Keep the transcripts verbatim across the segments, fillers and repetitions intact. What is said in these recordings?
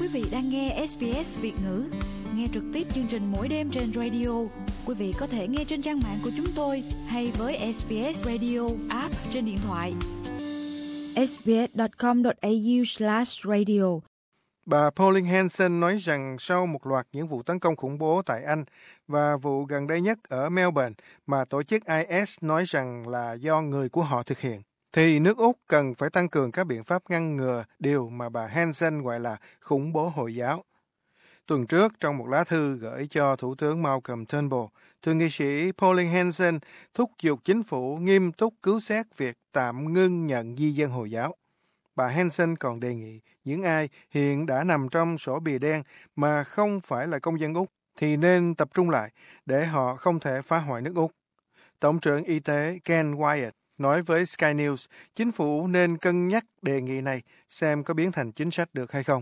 Quý vị đang nghe ét bê ét Việt ngữ. Nghe trực tiếp chương trình mỗi đêm trên radio. Quý vị có thể nghe trên trang mạng của chúng tôi hay với ét bê ét Radio app trên điện thoại. ét bê ét chấm com chấm a u slash radio. Bà Pauline Hanson nói rằng sau một loạt những vụ tấn công khủng bố tại Anh và vụ gần đây nhất ở Melbourne mà tổ chức i ét nói rằng là do người của họ thực hiện, thì nước Úc cần phải tăng cường các biện pháp ngăn ngừa điều mà bà Hanson gọi là khủng bố Hồi giáo. Tuần trước, trong một lá thư gửi cho Thủ tướng Malcolm Turnbull, thượng nghị sĩ Pauline Hanson thúc giục chính phủ nghiêm túc cứu xét việc tạm ngưng nhận di dân Hồi giáo. Bà Hanson còn đề nghị những ai hiện đã nằm trong sổ bìa đen mà không phải là công dân Úc thì nên tập trung lại để họ không thể phá hoại nước Úc. Tổng trưởng Y tế Ken Wyatt nói với Sky News, chính phủ nên cân nhắc đề nghị này xem có biến thành chính sách được hay không.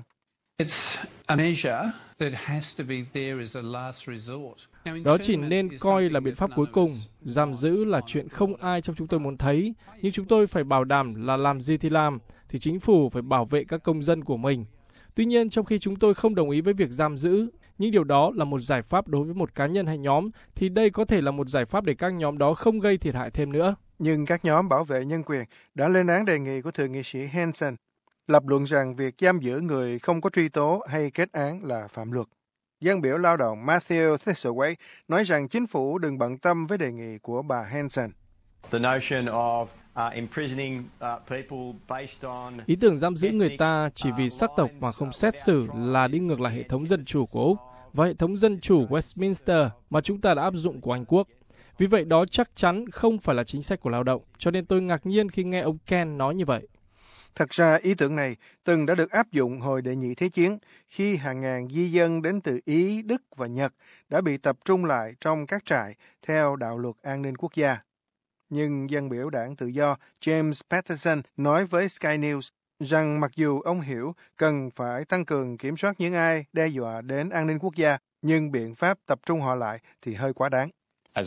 Đó chỉ nên coi là biện pháp cuối cùng. Giam giữ là chuyện không ai trong chúng tôi muốn thấy, nhưng chúng tôi phải bảo đảm là làm gì thì làm, thì chính phủ phải bảo vệ các công dân của mình. Tuy nhiên, trong khi chúng tôi không đồng ý với việc giam giữ, nhưng điều đó là một giải pháp đối với một cá nhân hay nhóm, thì đây có thể là một giải pháp để các nhóm đó không gây thiệt hại thêm nữa. Nhưng các nhóm bảo vệ nhân quyền đã lên án đề nghị của thượng nghị sĩ Hanson, lập luận rằng việc giam giữ người không có truy tố hay kết án là phạm luật. Dân biểu lao động Matthew Thistlethwaite nói rằng chính phủ đừng bận tâm với đề nghị của bà Hanson. Ý tưởng giam giữ người ta chỉ vì sắc tộc mà không xét xử là đi ngược lại hệ thống dân chủ của Úc và hệ thống dân chủ Westminster mà chúng ta đã áp dụng của Anh Quốc. Vì vậy đó chắc chắn không phải là chính sách của lao động, cho nên tôi ngạc nhiên khi nghe ông Ken nói như vậy. Thật ra ý tưởng này từng đã được áp dụng hồi đệ nhị thế chiến khi hàng ngàn di dân đến từ Ý, Đức và Nhật đã bị tập trung lại trong các trại theo đạo luật an ninh quốc gia. Nhưng dân biểu đảng tự do James Patterson nói với Sky News rằng mặc dù ông hiểu cần phải tăng cường kiểm soát những ai đe dọa đến an ninh quốc gia, nhưng biện pháp tập trung họ lại thì hơi quá đáng.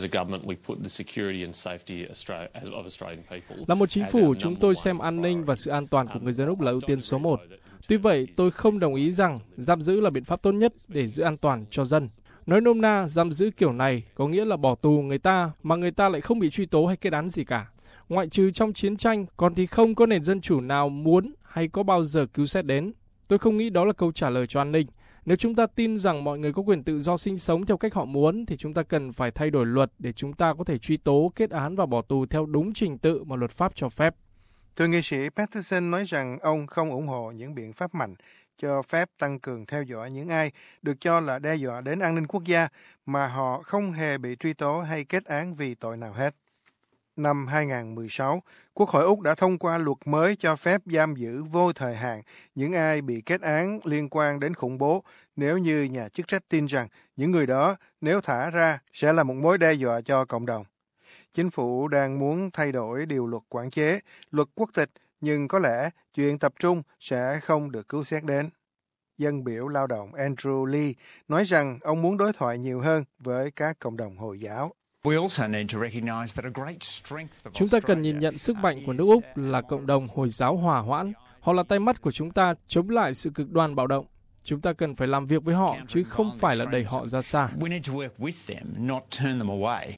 Là một chính phủ, chúng tôi xem an ninh và sự an toàn của người dân Úc là ưu tiên số một. Tuy vậy, tôi không đồng ý rằng giam giữ là biện pháp tốt nhất để giữ an toàn cho dân. Nói nôm na, giam giữ kiểu này có nghĩa là bỏ tù người ta mà người ta lại không bị truy tố hay kết án gì cả. Ngoại trừ trong chiến tranh, còn thì không có nền dân chủ nào muốn hay có bao giờ cứu xét đến. Tôi không nghĩ đó là câu trả lời cho an ninh. Nếu chúng ta tin rằng mọi người có quyền tự do sinh sống theo cách họ muốn, thì chúng ta cần phải thay đổi luật để chúng ta có thể truy tố, kết án và bỏ tù theo đúng trình tự mà luật pháp cho phép. Thượng nghị sĩ Patterson nói rằng ông không ủng hộ những biện pháp mạnh cho phép tăng cường theo dõi những ai được cho là đe dọa đến an ninh quốc gia mà họ không hề bị truy tố hay kết án vì tội nào hết. Năm hai không một sáu, Quốc hội Úc đã thông qua luật mới cho phép giam giữ vô thời hạn những ai bị kết án liên quan đến khủng bố nếu như nhà chức trách tin rằng những người đó nếu thả ra sẽ là một mối đe dọa cho cộng đồng. Chính phủ đang muốn thay đổi điều luật quản chế, luật quốc tịch, nhưng có lẽ chuyện tập trung sẽ không được cứu xét đến. Dân biểu lao động Andrew Lee nói rằng ông muốn đối thoại nhiều hơn với các cộng đồng Hồi giáo. Chúng ta cần nhìn nhận sức mạnh của nước Úc là cộng đồng Hồi giáo hòa hoãn. Họ là tay mắt của chúng ta chống lại sự cực đoan bạo động. Chúng ta cần phải làm việc với họ, chứ không phải là đẩy họ ra xa.